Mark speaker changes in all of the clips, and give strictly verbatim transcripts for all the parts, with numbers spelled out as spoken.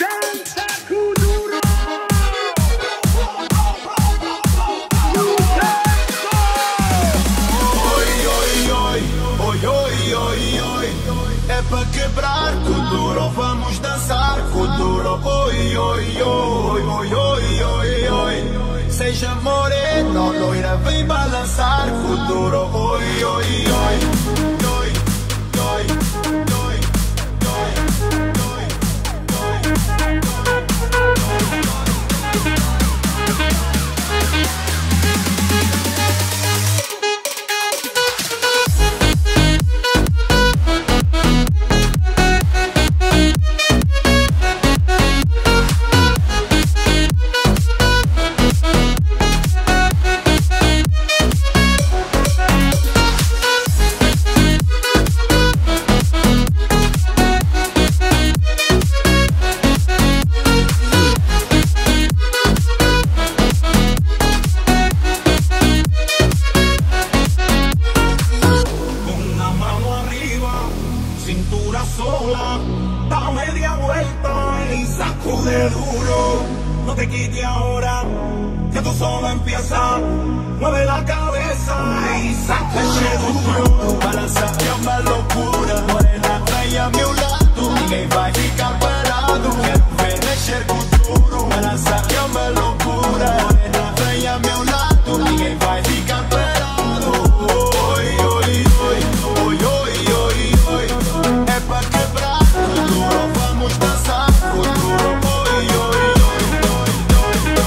Speaker 1: dança kuduro.
Speaker 2: Oi, oi, oi, oi, oi, oi, oi. É pra quebrar kuduro, vamos dançar kuduro. Oi, oi, oi, oi, oi, oi, oi. Seja morena, loira, vem balançar kuduro. Oi, oi, oi, oi, oi, oi. Cintura sola, da media vuelta y sacude duro. No te quites ahora, que tú solo empieza. Mueve la cabeza y sacude duro. Balança é uma loucura, morena, vem a meu lado. Ninguém vai ficar parado, quero ver mexer com duro. Balança é uma loucura, morena, vem a meu lado. Ninguém vai ficar parado. Oi, oi, oi, oi, oi, oi, oi. É pra quebrar kuduro, vamos dançar kuduro. Oi, oi, oi, oi, oi,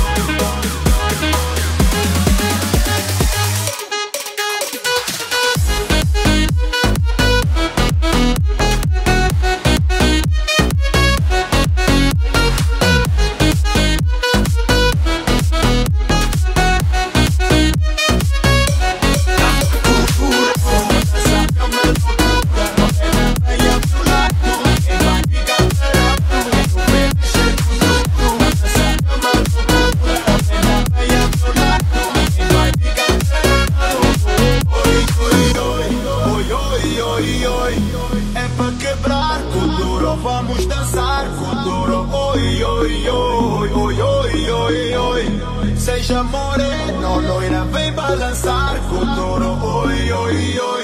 Speaker 2: é pra quebrar kuduro, vamos dançar kuduro. Oi, oi, oi, oi, oi, oi, oi. Seja morena, loira, vem balançar kuduro. Oi, oi, oi.